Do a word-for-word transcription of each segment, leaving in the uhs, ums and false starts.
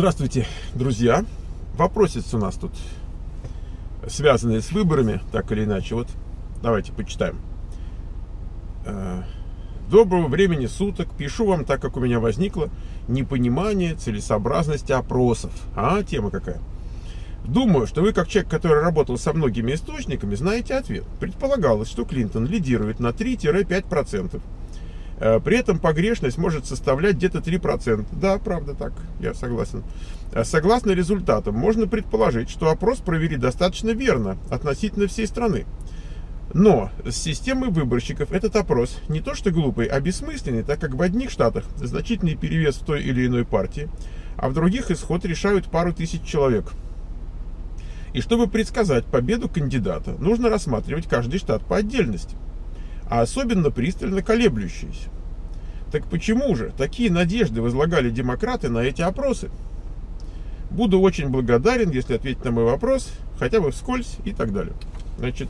Здравствуйте, друзья. Вопросец у нас тут, связанные с выборами, так или иначе. Вот давайте почитаем. Доброго времени суток. Пишу вам, так как у меня возникло непонимание целесообразности опросов. А, тема какая. Думаю, что вы, как человек, который работал со многими источниками, знаете ответ. Предполагалось, что Клинтон лидирует на три-пять процентов. При этом погрешность может составлять где-то три процента. Да, правда так, я согласен. Согласно результатам, можно предположить, что опрос провели достаточно верно относительно всей страны. Но с системой выборщиков этот опрос не то что глупый, а бессмысленный, так как в одних штатах значительный перевес в той или иной партии, а в других исход решают пару тысяч человек. И чтобы предсказать победу кандидата, нужно рассматривать каждый штат по отдельности, а особенно пристально колеблющиеся. Так почему же такие надежды возлагали демократы на эти опросы? Буду очень благодарен, если ответить на мой вопрос, хотя бы вскользь и так далее. Значит,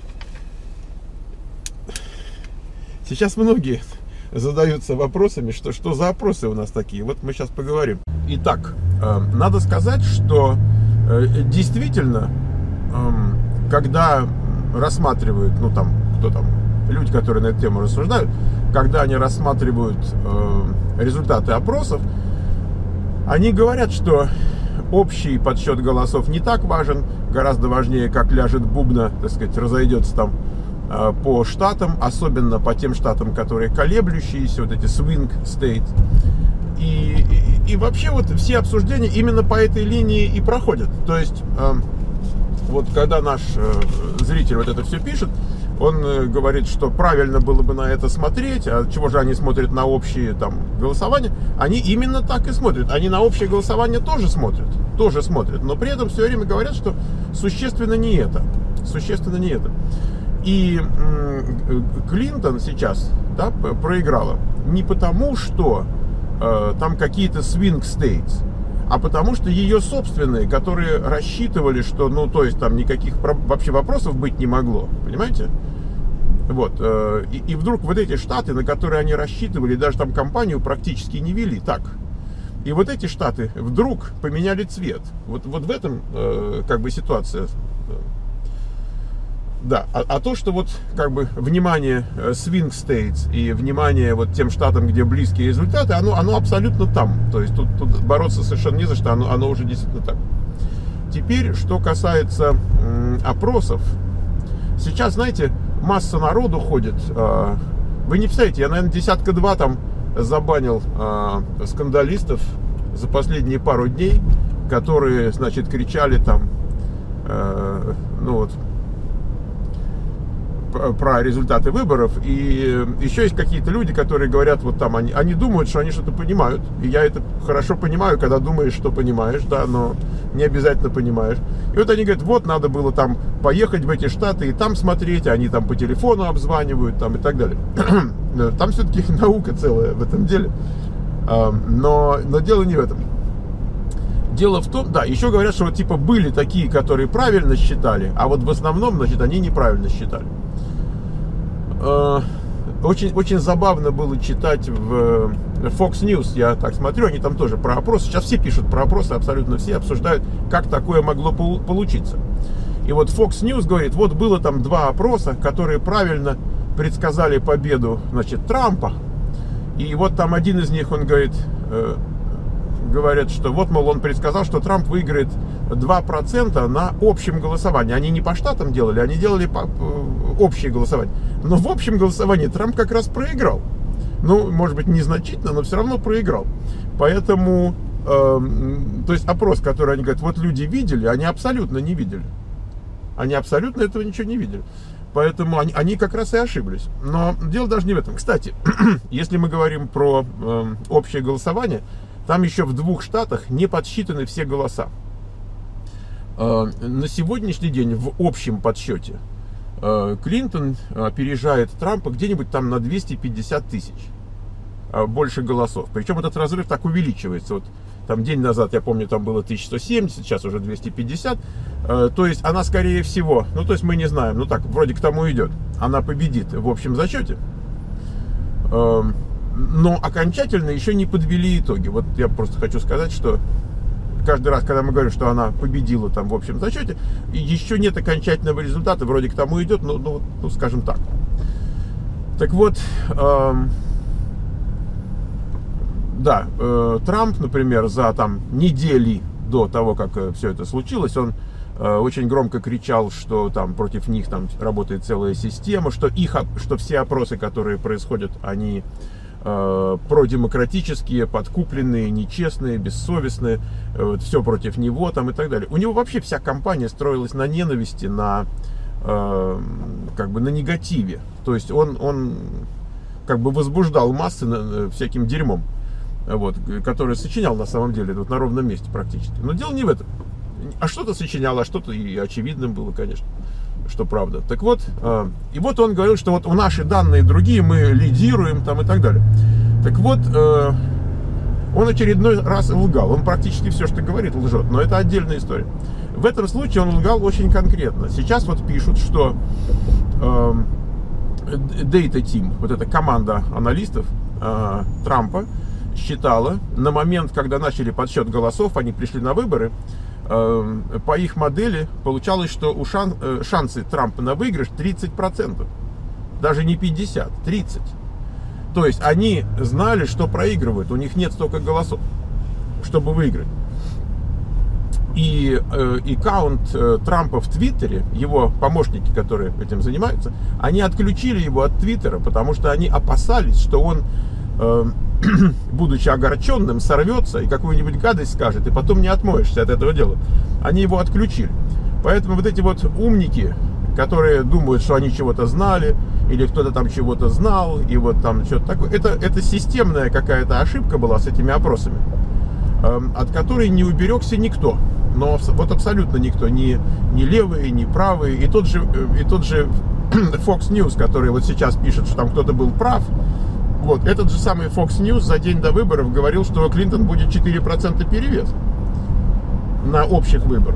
сейчас многие задаются вопросами, что, что за опросы у нас такие. Вот мы сейчас поговорим. Итак, э, надо сказать, что э, действительно, э, когда рассматривают, ну там, кто там, люди, которые на эту тему рассуждают, когда они рассматривают э, результаты опросов, они говорят, что общий подсчет голосов не так важен, гораздо важнее, как ляжет бубна, так сказать, разойдется там э, по штатам, особенно по тем штатам, которые колеблющиеся, вот эти swing states. И, и, и вообще вот все обсуждения именно по этой линии и проходят. То есть, э, вот когда наш э, зритель вот это все пишет, он говорит, что правильно было бы на это смотреть, а чего же они смотрят на общие там голосования? Они именно так и смотрят. Они на общее голосование тоже смотрят, тоже смотрят, но при этом все время говорят, что существенно не это, существенно не это. И м- Клинтон сейчас, да, проиграла не потому, что э, там какие-то swing states, а потому что ее собственные, которые рассчитывали, что, ну, то есть там никаких вообще вопросов быть не могло, понимаете? Вот, э, и, и вдруг вот эти штаты, на которые они рассчитывали, даже там кампанию практически не вели, так. И вот эти штаты вдруг поменяли цвет. Вот, вот в этом э, как бы ситуация. Да, а, а то, что вот как бы внимание swing states и внимание вот тем штатам, где близкие результаты, оно, оно абсолютно там. То есть тут, тут бороться совершенно не за что, оно, оно уже действительно так. Теперь, что касается м, опросов. Сейчас, знаете, масса народу ходит. Э, вы не представляете, я, наверное, десятка два там забанил э, скандалистов за последние пару дней, которые, значит, кричали там, э, ну вот, про результаты выборов. И еще есть какие-то люди, которые говорят, вот там, они, они думают, что они что-то понимают. И я это хорошо понимаю, когда думаешь, что понимаешь, да, но не обязательно понимаешь. И вот они говорят, вот надо было там поехать в эти штаты и там смотреть, они там по телефону обзванивают там и так далее. Там все-таки наука целая в этом деле. Но, но дело не в этом. Дело в том, да, еще говорят, что вот типа были такие, которые правильно считали, а вот в основном, значит, они неправильно считали. Очень, очень забавно было читать в Fox News, я так смотрю, они там тоже про опросы, сейчас все пишут про опросы, абсолютно все обсуждают, как такое могло получиться. И вот Fox News говорит, вот было там два опроса, которые правильно предсказали победу, значит, Трампа, и вот там один из них, он говорит, говорят, что вот, мол, он предсказал, что Трамп выиграет два процента на общем голосовании. Они не по штатам делали, они делали по, по, общее голосование. Но в общем голосовании Трамп как раз проиграл. Ну, может быть, незначительно, но все равно проиграл. Поэтому, э, то есть опрос, который они говорят, вот люди видели, они абсолютно не видели. Они абсолютно этого ничего не видели. Поэтому они, они как раз и ошиблись. Но дело даже не в этом. Кстати, если мы говорим про э, общее голосование, там еще в двух штатах не подсчитаны все голоса. На сегодняшний день в общем подсчете Клинтон опережает Трампа где-нибудь там на двести пятьдесят тысяч больше голосов. Причем этот разрыв так увеличивается. Вот там день назад, я помню, там было тысяча сто семьдесят, сейчас уже двести пятьдесят. То есть она, скорее всего, ну то есть мы не знаем, ну так, вроде к тому идет. Она победит в общем зачете. Но окончательно еще не подвели итоги. Вот я просто хочу сказать, что каждый раз, когда мы говорим, что она победила там в общем зачете, еще нет окончательного результата, вроде к тому идет, ну, ну, ну скажем так. Так вот, э, да, э, Трамп, например, за там недели до того, как э, все это случилось, он э, очень громко кричал, что там против них там работает целая система, что их, что все опросы, которые происходят, они э, продемократические, подкупленные, нечестные, бессовестные, э, все против него там и так далее. У него вообще вся кампания строилась на ненависти, на э, как бы на негативе. То есть он, он как бы возбуждал массы на, всяким дерьмом, вот, который сочинял на самом деле вот на ровном месте практически. Но дело не в этом. А что-то сочинял, а что-то и очевидным было, конечно, что правда. Так вот, э, и вот он говорил, что вот у наши данные другие, мы лидируем там и так далее. Так вот, э, он очередной раз лгал. Он практически все, что говорит, лжет, но это отдельная история. В этом случае он лгал очень конкретно. Сейчас вот пишут, что э, Data Team, вот эта команда аналистов э, Трампа, считала, на момент, когда начали подсчет голосов, они пришли на выборы, э, по их модели получалось, что у шан, э, шансы Трампа на выигрыш тридцать процентов. Даже не пятьдесят, тридцать. То есть они знали, что проигрывают, у них нет столько голосов, чтобы выиграть. И э, аккаунт э, Трампа в Твиттере, его помощники, которые этим занимаются, они отключили его от Твиттера, потому что они опасались, что он, э, будучи огорченным, сорвется и какую-нибудь гадость скажет, и потом не отмоешься от этого дела. Они его отключили. Поэтому вот эти вот умники, которые думают, что они чего-то знали, или кто-то там чего-то знал, и вот там что-то такое, это, это системная какая-то ошибка была с этими опросами, э, от которой не уберегся никто. Но вот абсолютно никто, ни, ни левые, ни правые. И тот же, и тот же Fox News, который вот сейчас пишет, что там кто-то был прав, вот, этот же самый Fox News за день до выборов говорил, что Клинтон будет четыре процента перевес на общих выборах.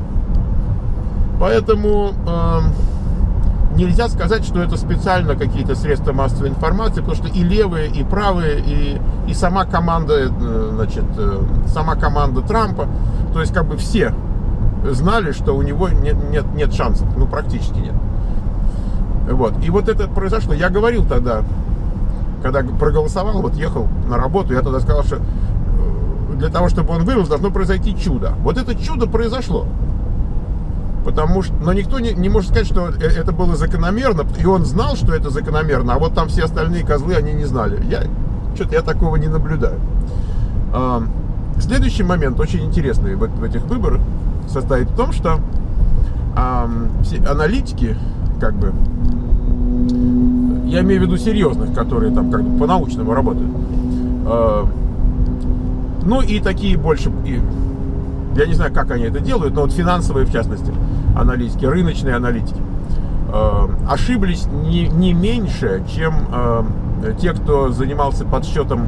Поэтому э, нельзя сказать, что это специально какие-то средства массовой информации, потому что и левые, и правые, и, и сама команда, значит, сама команда Трампа, то есть как бы все знали, что у него нет, нет, нет шансов, ну практически нет. Вот. И вот это произошло. Я говорил тогда, когда проголосовал, вот ехал на работу, я тогда сказал, что для того, чтобы он вырос, должно произойти чудо. Вот это чудо произошло. Потому что, но никто не, не может сказать, что это было закономерно, и он знал, что это закономерно, а вот там все остальные козлы, они не знали. Я, что-то я такого не наблюдаю. А, следующий момент, очень интересный в, в этих выборах, состоит в том, что а, все аналитики, как бы, я имею в виду серьезных, которые там как бы по-научному работают, а, ну и такие больше... И, я не знаю, как они это делают, но вот финансовые, в частности, аналитики, рыночные аналитики, э, ошиблись не, не меньше, чем э, те, кто занимался подсчетом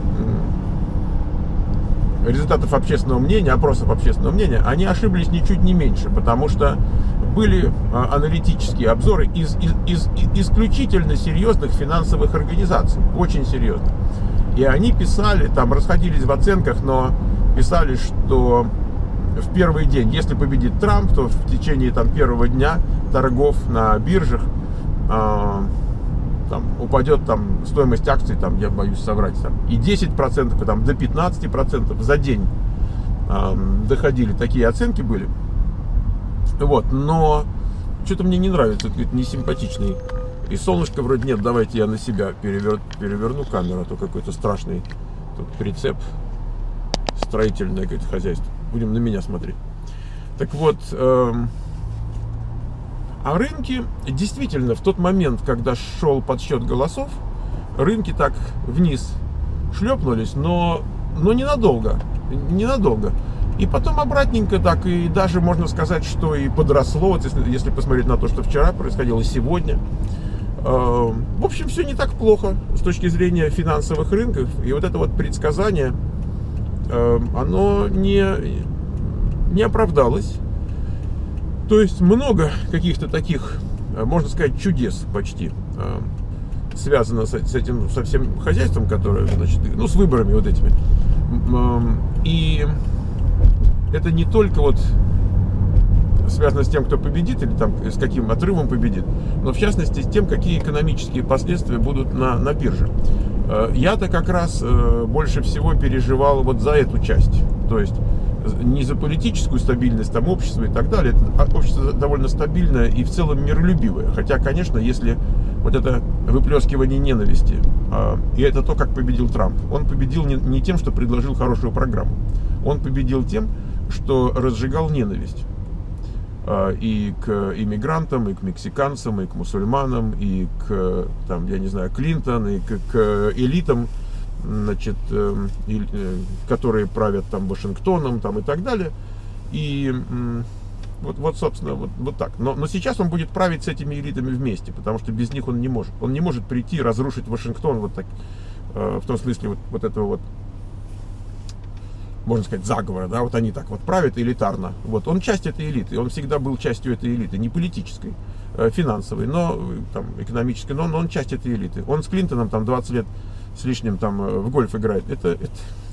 э, результатов общественного мнения, опросов общественного мнения. Они ошиблись ничуть не меньше, потому что были э, аналитические обзоры из, из, из, из исключительно серьезных финансовых организаций, очень серьезных. И они писали, там расходились в оценках, но писали, что в первый день, если победит Трамп, то в течение там первого дня торгов на биржах э, там, упадет там стоимость акций, там, я боюсь соврать, там, и десять процентов, и там, до пятнадцати процентов за день э, доходили, такие оценки были. Вот, но что-то мне не нравится, это не симпатичный. И солнышка вроде нет, давайте я на себя перевер, переверну камеру, а то какой-то страшный тут прицеп, строительное какое-то хозяйство. Будем на меня смотреть. Так вот, эм, а рынки действительно в тот момент, когда шел подсчет голосов, рынки так вниз шлепнулись, но, но ненадолго, ненадолго. И потом обратненько так, и даже можно сказать, что и подросло, вот если, если посмотреть на то, что вчера происходило, сегодня. Э, в общем, все не так плохо с точки зрения финансовых рынков. И вот это вот предсказание, оно не, не оправдалось. То есть много каких-то таких, можно сказать, чудес почти связано с, с этим, со всем хозяйством, которое, значит, ну, с выборами вот этими. И это не только вот связано с тем, кто победит, или там с каким отрывом победит, но в частности с тем, какие экономические последствия будут на, на бирже. Я-то как раз больше всего переживал вот за эту часть, то есть не за политическую стабильность там общества и так далее. Это общество довольно стабильное и в целом миролюбивое. Хотя, конечно, если вот это выплескивание ненависти, и это то, как победил Трамп, он победил не, не тем, что предложил хорошую программу, он победил тем, что разжигал ненависть и к иммигрантам, и к мексиканцам, и к мусульманам, и к, там, я не знаю, Клинтон, и к, к элитам, значит, э, э, которые правят там Вашингтоном, там, и так далее. И э, вот, вот, собственно, вот, вот так. Но, но сейчас он будет править с этими элитами вместе, потому что без них он не может. Он не может прийти и разрушить Вашингтон вот так, э, в том смысле вот, вот этого вот, можно сказать, заговора, да, вот они так вот правят элитарно. Вот, он часть этой элиты, он всегда был частью этой элиты, не политической, э, финансовой, но там экономической, но, но он часть этой элиты. Он с Клинтоном там двадцать лет с лишним там в гольф играет. Это, это,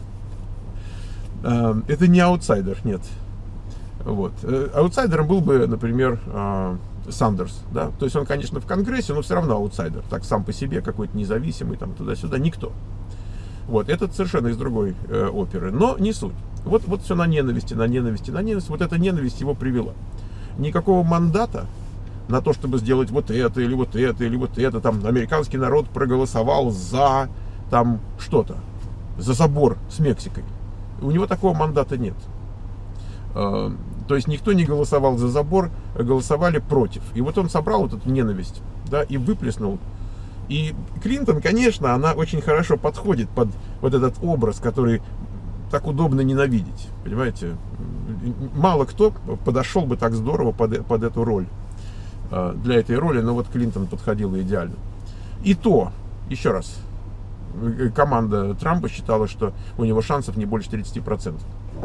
э, это не аутсайдер, нет. Вот. Аутсайдером был бы, например, э, Сандерс, да, то есть он, конечно, в Конгрессе, но все равно аутсайдер, так сам по себе, какой-то независимый, там туда-сюда, никто. Вот, этот совершенно из другой э, оперы, но не суть. Вот, вот все на ненависти, на ненависти, на ненависти. Вот эта ненависть его привела. Никакого мандата на то, чтобы сделать вот это, или вот это, или вот это. Там американский народ проголосовал за там что-то, за забор с Мексикой. У него такого мандата нет. Э, то есть никто не голосовал за забор, а голосовали против. И вот он собрал вот эту ненависть, да, и выплеснул. И Клинтон, конечно, она очень хорошо подходит под вот этот образ, который так удобно ненавидеть, понимаете? Мало кто подошел бы так здорово под, под эту роль, для этой роли, но вот Клинтон подходила идеально. И то, еще раз, команда Трампа считала, что у него шансов не больше тридцати процентов.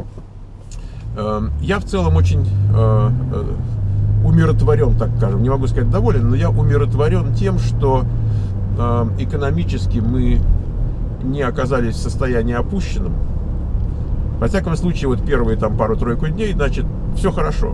Я в целом очень умиротворен, так скажем, не могу сказать доволен, но я умиротворен тем, что экономически мы не оказались в состоянии опущенном. Во всяком случае, вот первые там пару-тройку дней, значит, все хорошо.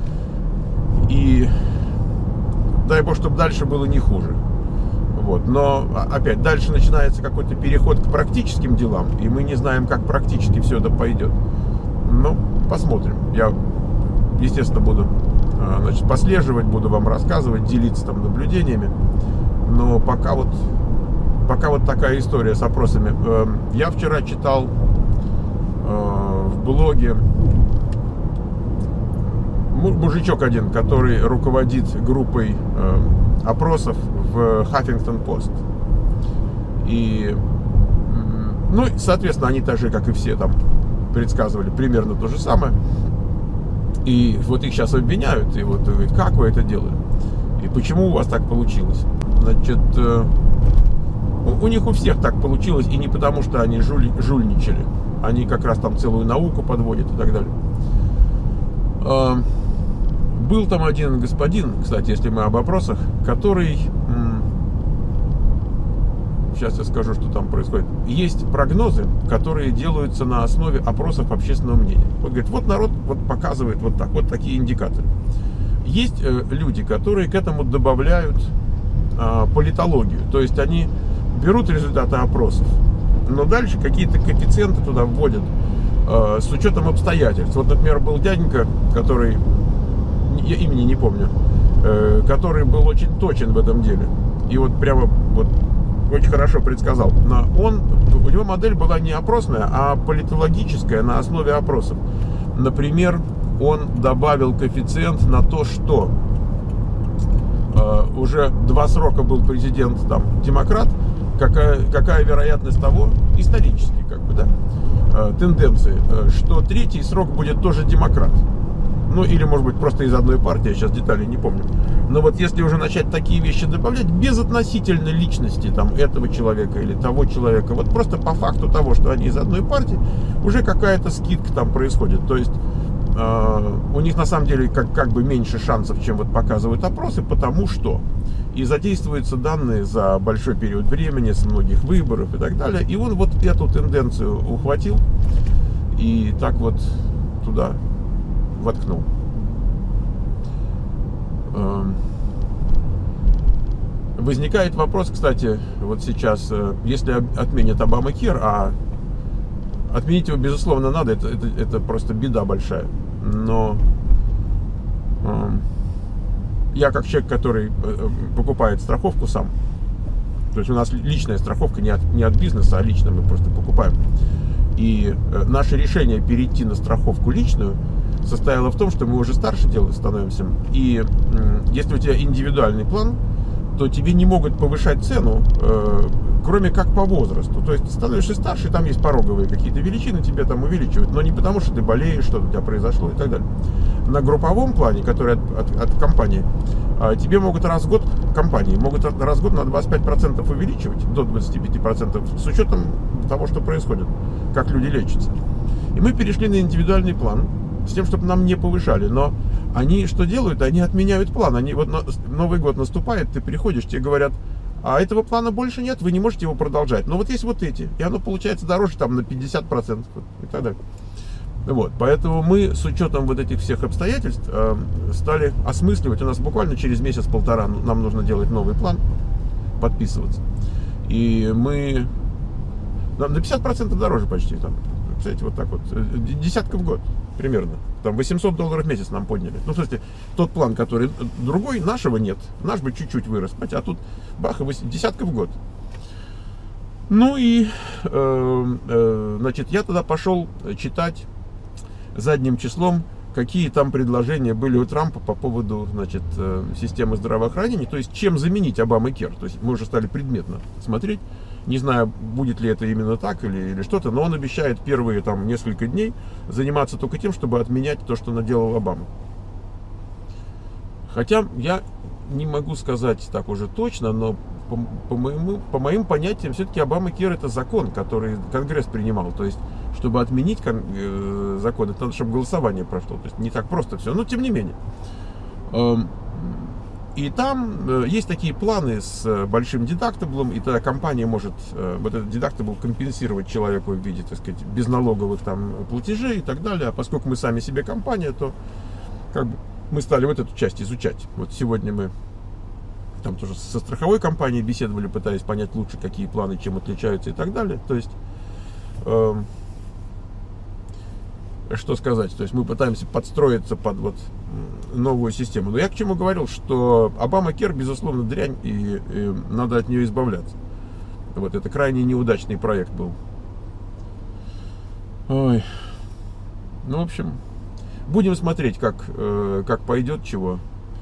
И дай бог, чтобы дальше было не хуже. Вот. Но опять, дальше начинается какой-то переход к практическим делам, и мы не знаем, как практически все это пойдет. Ну, посмотрим. Я, естественно, буду, значит, послеживать, буду вам рассказывать, делиться там наблюдениями. Но пока вот, пока вот такая история с опросами. Я вчера читал в блоге мужичок один, который руководит группой опросов в Хаффингтон Пост. И, ну, соответственно, они так же, как и все, там предсказывали примерно то же самое. И вот их сейчас обвиняют, и вот говорят, как вы это делали? И почему у вас так получилось? Значит, у них у всех так получилось, и не потому, что они жуль, жульничали. Они как раз там целую науку подводят и так далее. Был там один господин, кстати, если мы об опросах, который... Сейчас я скажу, что там происходит. Есть прогнозы, которые делаются на основе опросов общественного мнения. Вот говорит, вот народ вот показывает вот так, вот такие индикаторы. Есть э, люди, которые к этому добавляют э, политологию. То есть они берут результаты опросов, но дальше какие-то коэффициенты туда вводят э, с учетом обстоятельств. Вот, например, был дяденька, который, я имени не помню, э, который был очень точен в этом деле. И вот прямо вот очень хорошо предсказал. Но он, у него модель была не опросная, а политологическая на основе опросов. Например, он добавил коэффициент на то, что э, уже два срока был президент там демократ, какая, какая вероятность того, исторически как бы, да, э, тенденции, э, что третий срок будет тоже демократ. Ну, или, может быть, просто из одной партии, я сейчас деталей не помню. Но вот если уже начать такие вещи добавлять, без относительно личности там, этого человека или того человека, вот просто по факту того, что они из одной партии, уже какая-то скидка там происходит. То есть э, у них на самом деле как, как бы меньше шансов, чем вот показывают опросы, потому что и задействуются данные за большой период времени, с многих выборов и так далее. И он вот эту тенденцию ухватил и так вот туда воткнул. Возникает вопрос, кстати, вот сейчас, если отменят Обама-Кир, а отменить его, безусловно, надо, это, это, это просто беда большая. Но э, я как человек, который покупает страховку сам, то есть у нас личная страховка не от, не от бизнеса, а лично мы просто покупаем. И э, наше решение перейти на страховку личную состояло в том, что мы уже старше становимся. И э, если у тебя индивидуальный план, то тебе не могут повышать цену, э, кроме как по возрасту. То есть становишься старше, там есть пороговые какие-то величины, тебе там увеличивают, но не потому, что ты болеешь, что-то у тебя произошло и так далее. На групповом плане, который от, от, от компании, э, тебе могут раз в год, компании могут раз в год на двадцать пять процентов увеличивать, до двадцати пяти процентов, с учетом того, что происходит, как люди лечатся. И мы перешли на индивидуальный план, с тем, чтобы нам не повышали, но они что делают? Они отменяют план. Они, вот Новый год наступает, ты приходишь, тебе говорят, а этого плана больше нет, вы не можете его продолжать. Но вот есть вот эти, и оно получается дороже там на пятьдесят процентов и так далее. Вот, поэтому мы с учетом вот этих всех обстоятельств э, стали осмысливать. У нас буквально через месяц-полтора нам нужно делать новый план, подписываться. И мы на пятьдесят процентов дороже почти там. Представляете, вот так вот, десятка в год примерно. Там восемьсот долларов в месяц нам подняли. Ну, в смысле, тот план, который другой, нашего нет. Наш бы чуть-чуть вырос. А тут бах, десятка в год. Ну и, э, э, значит, я тогда пошел читать задним числом, какие там предложения были у Трампа по поводу, значит, э, системы здравоохранения. То есть, чем заменить Обама-Кир. То есть, мы уже стали предметно смотреть. Не знаю, будет ли это именно так или, или что-то, но он обещает первые там несколько дней заниматься только тем, чтобы отменять то, что наделал Обама. Хотя я не могу сказать так уже точно, но по, по, моему, по моим понятиям все-таки Обама-Кир это закон, который Конгресс принимал. То есть, чтобы отменить кон, э, закон, это надо, чтобы голосование прошло. То есть, не так просто все, но тем не менее. Эм, И там есть такие планы с большим дедактаблом, и тогда компания может вот этот дедактабл компенсировать человеку в виде, так сказать, безналоговых там платежей и так далее. А поскольку мы сами себе компания, то как бы мы стали вот эту часть изучать. Вот сегодня мы там тоже со страховой компанией беседовали, пытаясь понять лучше, какие планы чем отличаются и так далее. То есть, э, что сказать, то есть мы пытаемся подстроиться под вот новую систему. Но я к чему говорил, что Обама-Кир, безусловно, дрянь, и, и надо от нее избавляться. Вот, это крайне неудачный проект был. Ой. Ну, в общем, будем смотреть, как, э, как пойдет чего.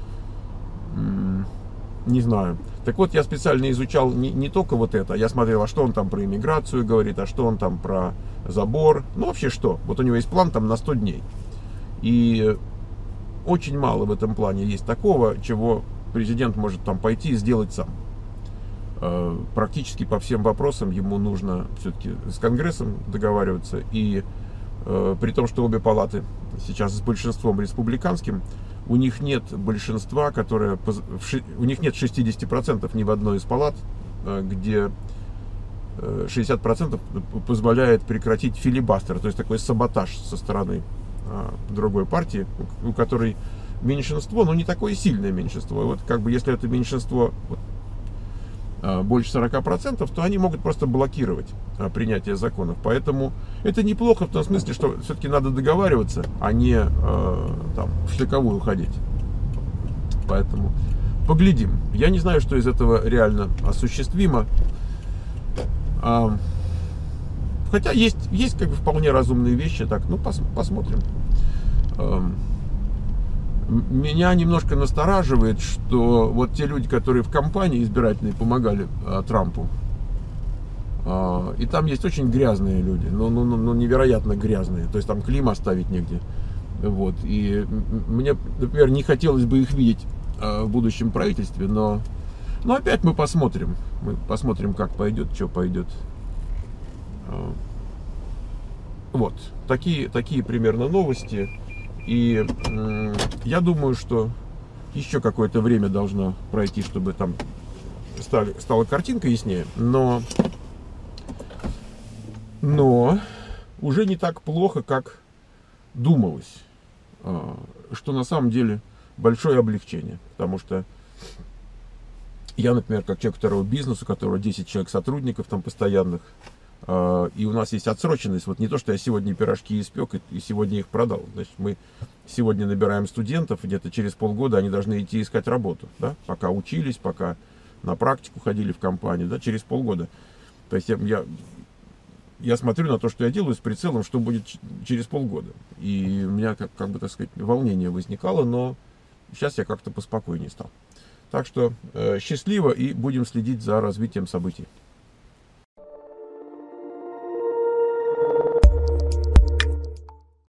Не знаю. Так вот, я специально изучал не, не только вот это. Я смотрел, а что он там про иммиграцию говорит, а что он там про забор. Ну, вообще что? Вот у него есть план там на сто дней. И очень мало в этом плане есть такого, чего президент может там пойти и сделать сам. Практически по всем вопросам ему нужно все-таки с Конгрессом договариваться. И при том, что обе палаты сейчас с большинством республиканским, у них нет большинства, которое, у них нет шестидесяти процентов ни в одной из палат, где шестьдесят процентов позволяет прекратить филибастер, то есть такой саботаж со стороны другой партии, у которой меньшинство, но не такое сильное меньшинство. Вот как бы если это меньшинство вот, больше сорока процентов, то они могут просто блокировать принятие законов. Поэтому это неплохо в том смысле, что все-таки надо договариваться, а не э, там, в штыковую ходить. Поэтому поглядим. Я не знаю, что из этого реально осуществимо. А, хотя есть, есть как бы вполне разумные вещи. Так, ну пос, посмотрим. А, меня немножко настораживает, что вот те люди, которые в кампании избирательной помогали а, Трампу, а, и там есть очень грязные люди, ну, ну, ну невероятно грязные, то есть там клейма оставить негде. Вот. И мне, например, не хотелось бы их видеть а, в будущем правительстве, но, но опять мы посмотрим, мы посмотрим, как пойдет, что пойдет. А, вот, такие, такие примерно новости. И э, я думаю, что еще какое-то время должно пройти, чтобы там стали, стала картинка яснее. Но, но уже не так плохо, как думалось, что на самом деле большое облегчение, потому что я, например, как человек второго бизнеса, у которого десять человек сотрудников там постоянных, и у нас есть отсроченность, вот не то, что я сегодня пирожки испек и сегодня их продал, значит, мы сегодня набираем студентов, где-то через полгода они должны идти искать работу, да, пока учились, пока на практику ходили в компанию, да, через полгода. То есть я, я, я смотрю на то, что я делаю, с прицелом, что будет через полгода. И у меня, как, как бы, так сказать, волнение возникало, но сейчас я как-то поспокойнее стал. Так что э, счастливо, и будем следить за развитием событий.